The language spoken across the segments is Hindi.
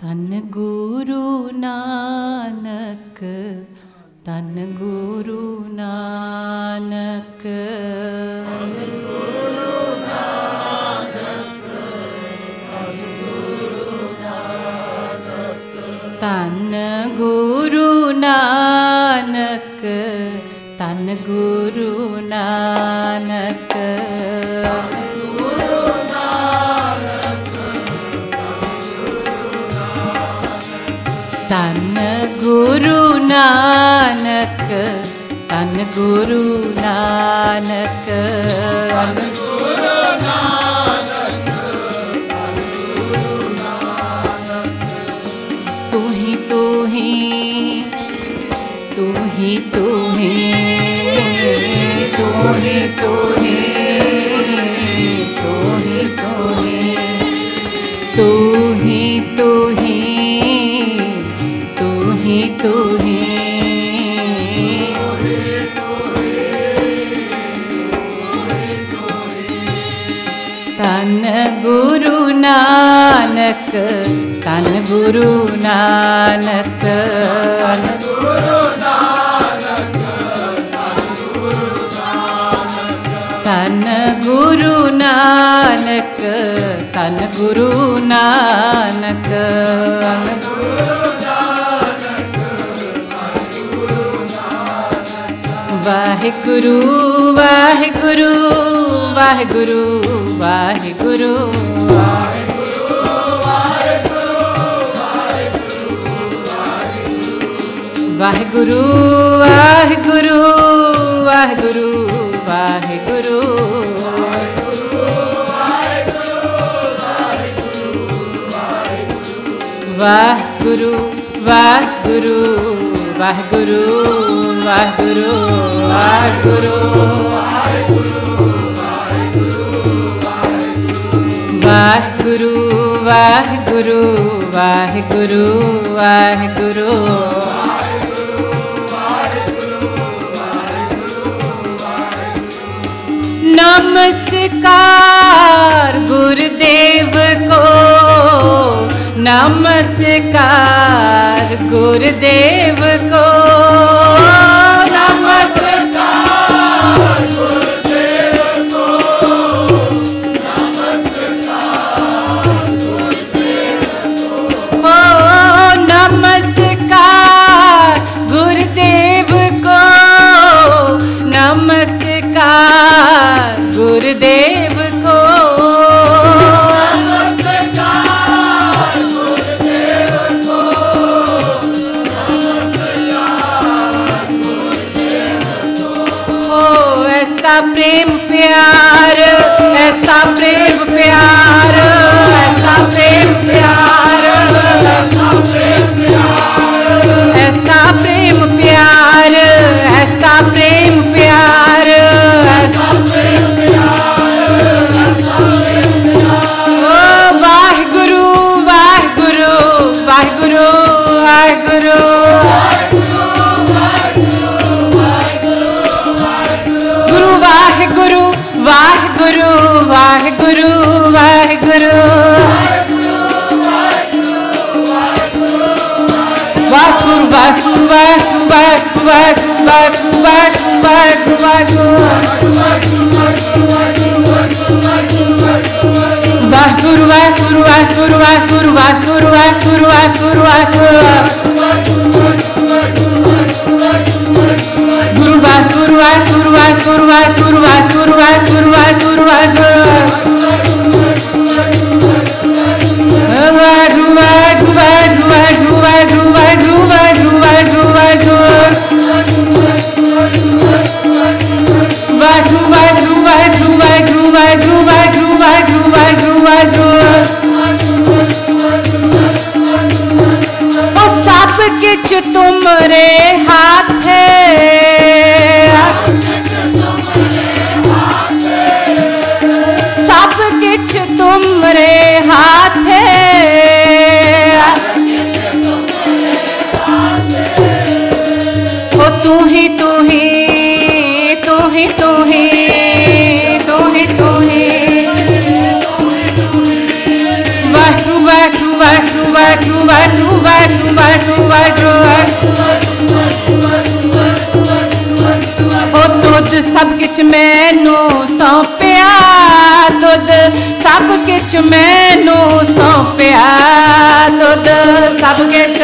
धन गुरु नानक, धन गुरु नानक, धन गुरु नानक, धन गुरु नानक, धन गुरु नानक, धन गुरु नानक, धन गुरु नानक, धन गुरु नानक, तू ही तू ही, तू ही तू ही, तू ही तू ही, तू ही तू ही, तू ही तू ही, तू ही तू ही, धन गुरु नानक, धन गुरु नानक, धन गुरु नानक, धन गुरु नानक, धन गुरु नानक, वाहिगुरु वाहिगुरु वाहिगुरु वाहिगुरु वाहिगुरु वाहिगुरु वाहिगुरु वाहिगुरु वाहिगुरु वाहिगुरु वाहिगुरु वाहिगुरु वाहिगुरु वाहिगुरु वाहिगुरु वाहिगुरु वाहिगुरु नमस्कार गुरुदेव को, नमस्कार गुरुदेव को, नमस्कार गुरुदेव को, नमस्कार गुरुदेव को, ओ नमस्कार गुरुदेव को, नमस्कार गुरुदेव को, प्रेम प्यार, ऐसा प्रेम प्यार, ऐसा प्रेम प्यार, ऐसा प्रेम प्यार, ऐसा प्रेम प्यार, ऐसा प्रेम प्यार, ऐसा प्रेम प्यार, ऐसा प्रेम प्यार, ओ वाहिगुरु वाहिगुरु वाहिगुरु वाहिगुरु वाहिगुरु वाहिगुरु वाहिगुरु वाहिगुरु वाहिगुरु वाहिगुरु किछ तुमरे हाथ है, सब किछ तुमरे हाथ है, ओ तू ही तू ही, तू ही तू ही, तू ही तू ही, वाहिगुरु वाहिगुरु वाहिगुरु वाहिगुरु वाहिगुरु वाहिगुरु वाहिगुरु ओ दुध सब किछ मैनू सौंपिया दुध सब किछ मैनू सौंपिया दुध सब किछ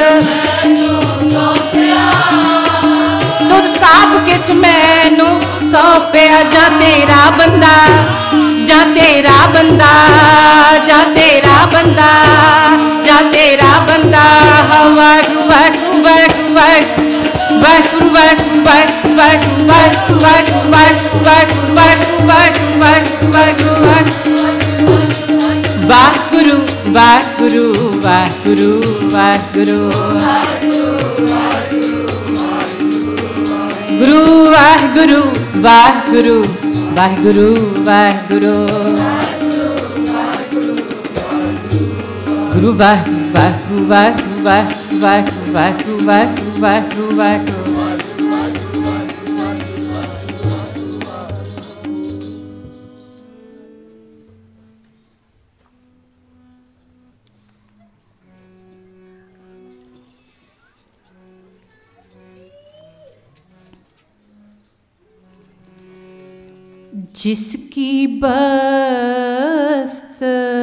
दुध सब किछ मैनू सौंपिया जा तेरा बंदा जा तेरा बंदा जा तेरा बंदा जा तेरा बंदा वाहिगुरु वाहिगुरु वाहिगुरु वाहिगुरु वाहिगुरु वाहिगुरु वाहिगुरु वाहिगुरु वाहिगुरु वाहिगुरु वाहिगुरु गुरु वाहिगुरु वाहिगुरु वाहिगुरु वाहिगुरु गुरु वाहिगुरु वाहिगुरु वाहिगुरु वाहिगुरु वाहिगुरु जिसकी बस्त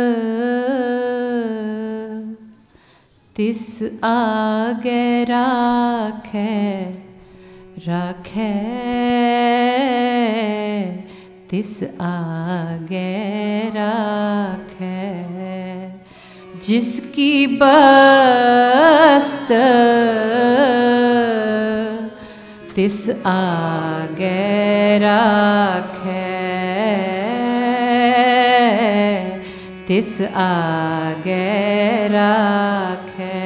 तिस आगे राखे राखे तिस आगे राखे जिसकी बस्त तिस आगे राखे तिस आगे राखे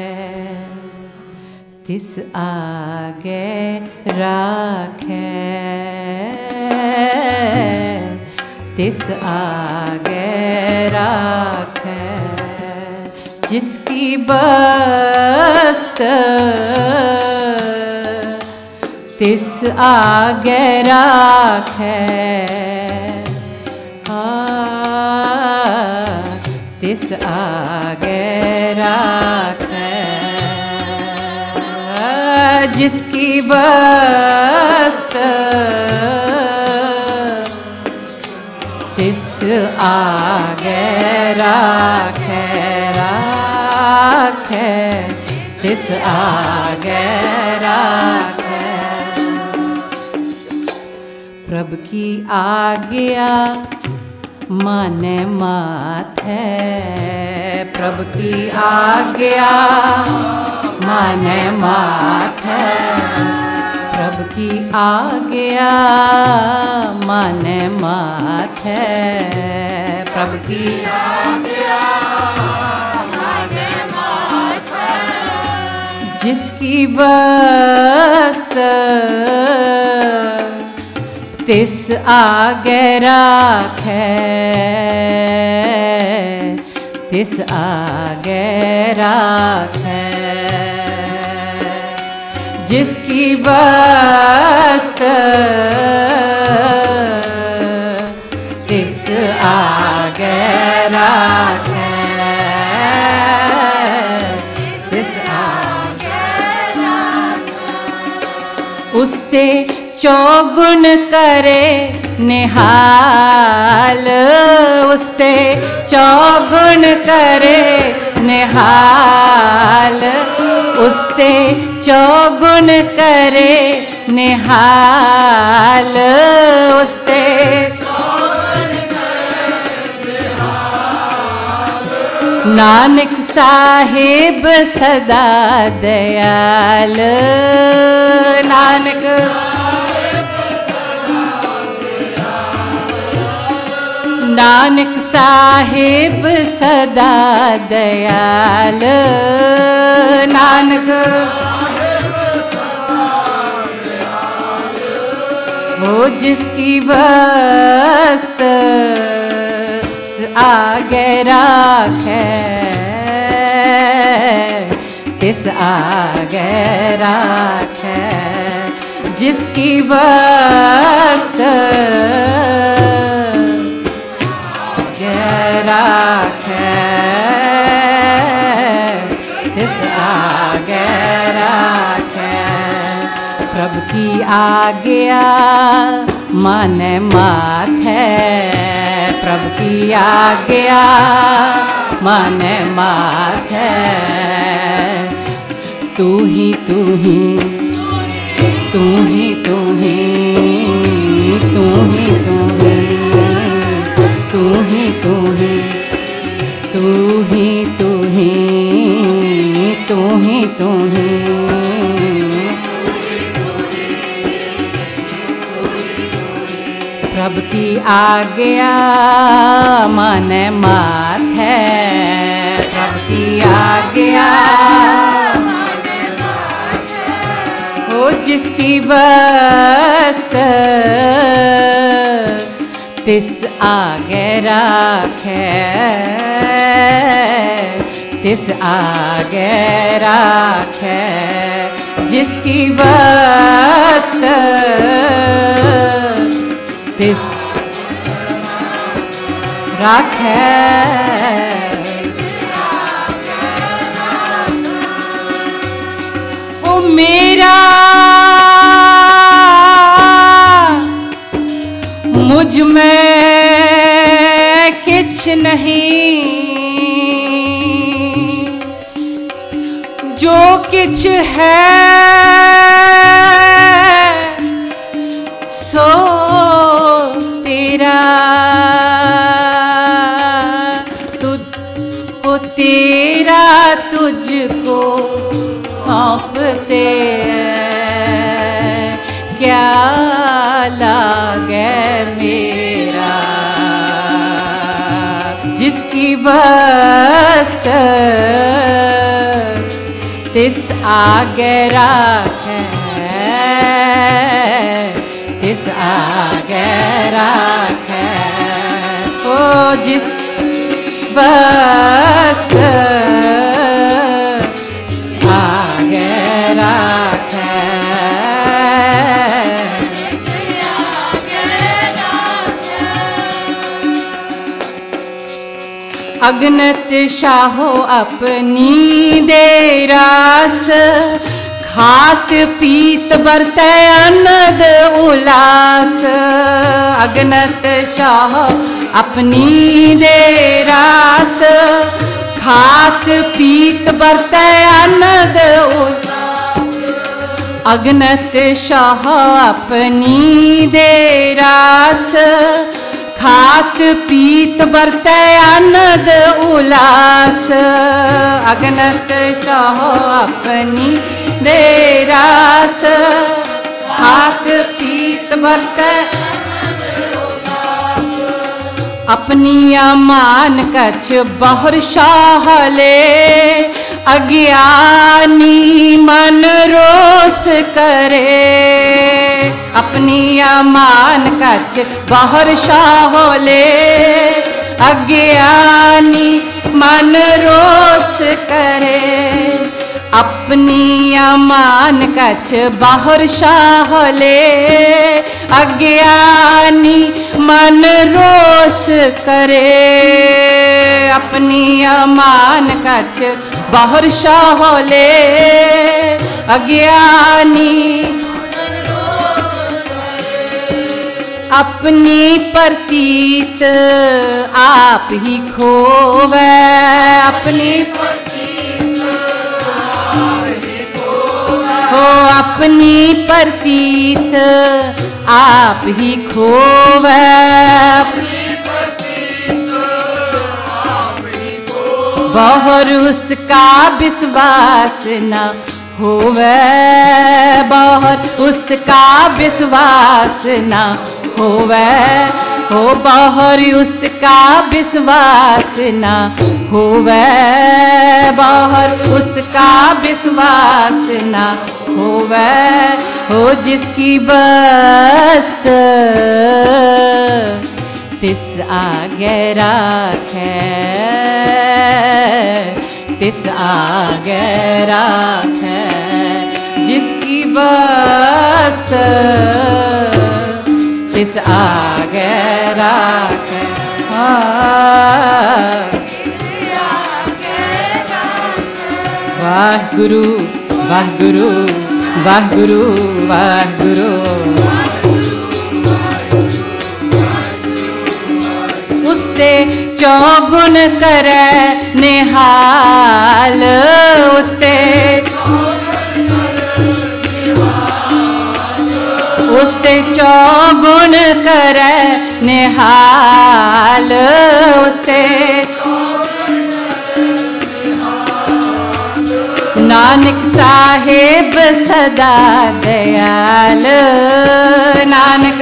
तिस आगे राखे तिस आगे राखे जिसकी बस्त तिस आगे राखे तिस आगे राखे जिसकी बस्त तिस आगे राखे राखे तिस आगे राखे प्रभु की आज्ञा माने माथे प्रभु की आज्ञा माने माथे प्रभु की आज्ञा माने माथे प्रभु की आज्ञा माने माथे जिसकी बस्त तिस आगे राखे तिस आगे राखे जिसकी बस्त तिस आगे राखे तिस आगे राखे उसते चौगुण करे निहाल उसते चौगुण करे निहाल उसते चौगुण करे निहाल उसते नानक साहिब सदा दयाल नानक नानक साहिब सदा दयाल नानक वो जिसकी बस्त आगे राखे तिस आगे राखे जिसकी बस्त राखे तिस तिस आगे राखे। प्रभु की आज्ञा माने माथे, प्रभु की आज्ञा माने माथे। तू ही तू ही तू ही तू ही तू ही तू ही तू ही तू ही तू ही तू ही तू ही तू ही। प्रभु की आज्ञा माने माथे, प्रभु की आज्ञा ओ जिसकी बस तिस आगे राखे, तिस आगे राखे। जिसकी बस तिस राखे। ओ मेरा मुझ में किछ नहीं, जो किछ है सो तेरा। ओ तेरा तुझको सौंपते क्या लागे मेरा। जिसकी बस्त तिस आगे राखे, तिस आगे राखे। ओ जिस बस्त आगे राखे। अगनत शाहो अपनी देरास, खात पीत बरते आनंद उल्लास। अगनत शाह अपनी देरास, खात पीत बरते आनंद उल्लास। अगनत शाह अपनी देरास, खात पीत बरते आनंद उल्लास। अगनत शाह अपनी देरास, खात पीत बरते अपनी अमान कछ बहुर शाह ले। अज्ञानी मन रोस करे, अपनी अमान कछ बहुर शाह ले। अज्ञानी मन रोस करे, अपनी अमान कछ बहुर शाह ले। अज्ञानी मन रोस करे, अपनी अमान कछ बहुर शाह ले। अज्ञानी अपनी प्रतीत आप ही खोवे, अपनी हो अपनी प्रतीत आप ही खोवे। बहुर उसका विश्वास न होवे, बहुर उसका विश्वास न होवे। हो बहुर उसका विश्वास न होवे, बहुर उसका विश्वास न होवे। हो जिसकी बस्त तिस आगे राखे, तिस आगे राखे। जिसकी बस्त तिस आगे राखे। वाहगुरु वाहगुरु वाहगुरु वाहगुरु उसते चौगुण करे निहाल उसते चौगुण करे निहाल उसते नानक साहेब सदा दयाल नानक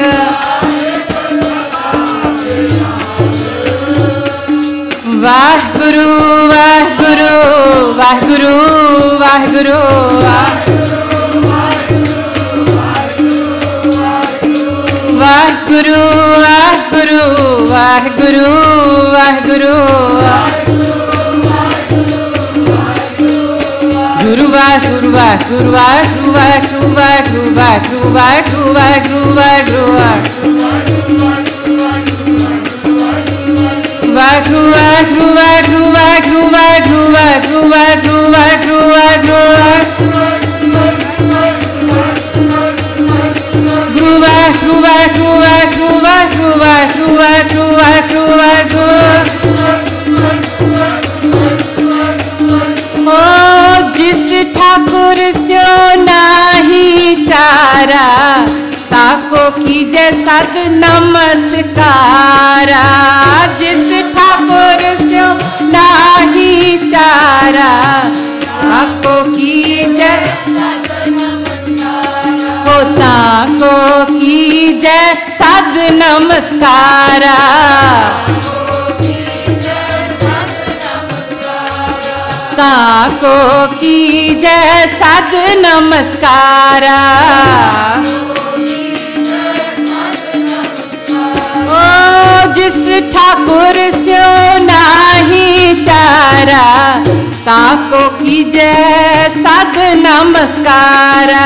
वाहगुरु वाहगुरु वाहगुरु वाहगुरु वाहगुरु वाहगुरु वाहगुरु वाहगुरु गुरु वाहगुरु वाहगुरु वाहगुरु वाहगुरु वाहगुरु वाहगुरु वाहगुरु वाहगुरु वाहगुरु वाहगुरु वाहगुरु वाहगुरु वाहगुरु वाहगुरु वाहगुरु वाहगुरु वाहगुरु ओ जिस ठाकुर स्यो नाही चारा ताको कीजे सद नमस्कारा जिस ठाकुर स्यो नाही चारा ताको कीजे ताको कीजे सद नमस्कारा ताको कीजे सद नमस्कारा ओ जिस ठाकुर स्यो नाही चारा ताको कीजे सद नमस्कारा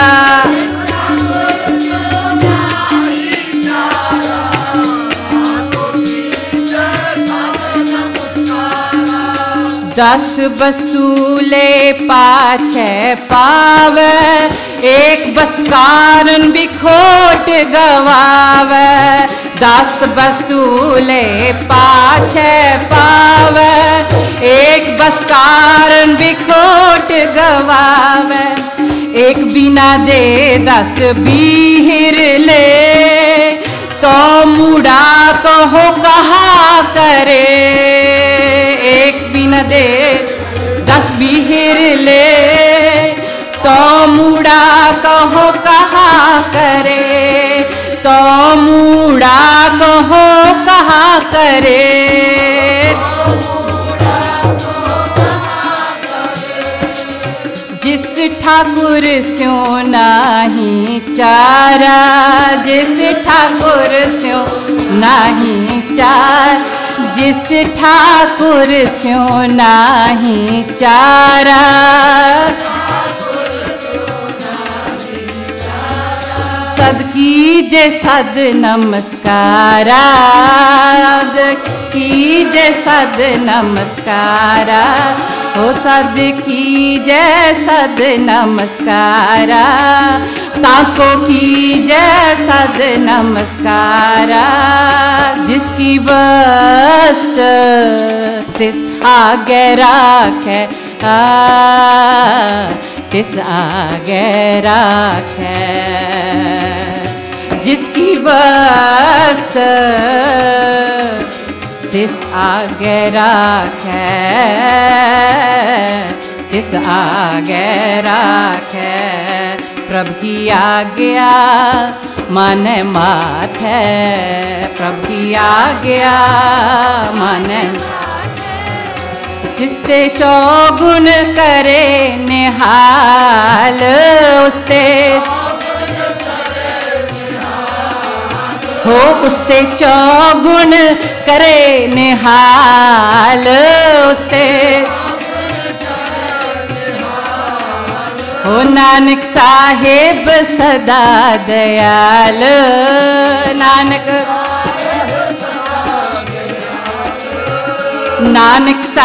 दस बस्तूले पाछे पावे एक बस कारण भी खोट गवावे दस बस्तूले पाछे पावे एक बस कारण भी खोट गवावे एक बिना दे दस बीहिर ले तो मुड़ा कहो कहा करे एक बिना दे दस बीहिर ले तो मुड़ा कहो कहा करे तो मुड़ा कहो कहा करे जिस ठाकुर स्यो नाही चारा जिस ठाकुर स्यो नाही चार जिस ठाकुर स्यो नाही चारा सद कीजे सद नमस्कारा सद कीजे सद नमस्कारा हो सद कीजे सद नमस्कारा ताको कीजे सद नमस्कारा जिसकी वस्त तिस आगे राखे तिस आगे राखे जिसकी वस्त तिस आगे राखे तिस आगे राखे प्रभु की आज्ञा मन माथे प्रभु की आज्ञा मन जिसते चौगुण करे निहाल उसते हो उसते चौगुण करे निहाल उसते हो नानक साहेब सदा दयाल नानक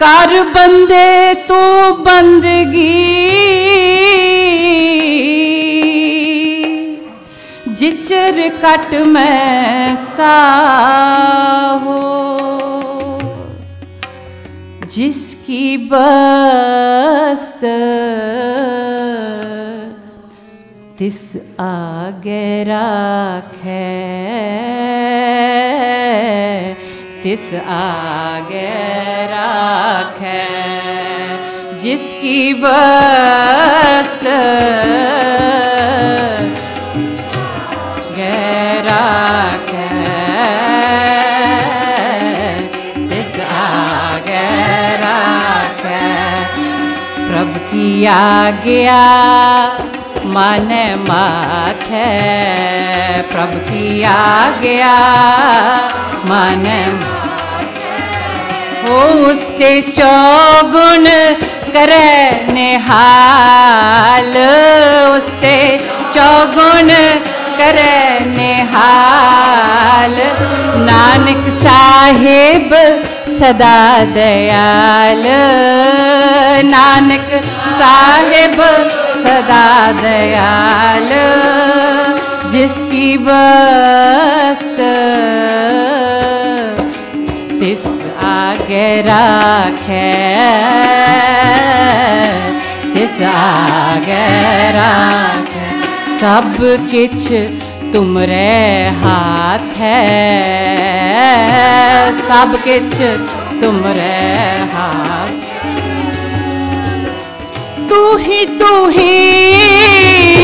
कर बंदे तू बंदगी जिचर कट में साहो जिसकी बस्त तिस आगे राखे तिस आगे राखे जिसकी बस्त राखे तिस आगे राखे प्रभु की आज्ञा मन माथे प्रभु की आज्ञा मन हो उसते चौगुण करे निहाल उसते चौगुण करे निहाल नानक साहिब सदा दयाल नानक साहिब सदा दयाल जिसकी बस्त तिस आगे राखे तिस आगे राखे सब किछ तुमरे हाथ है सब किछ तुमरे हाथ तू ही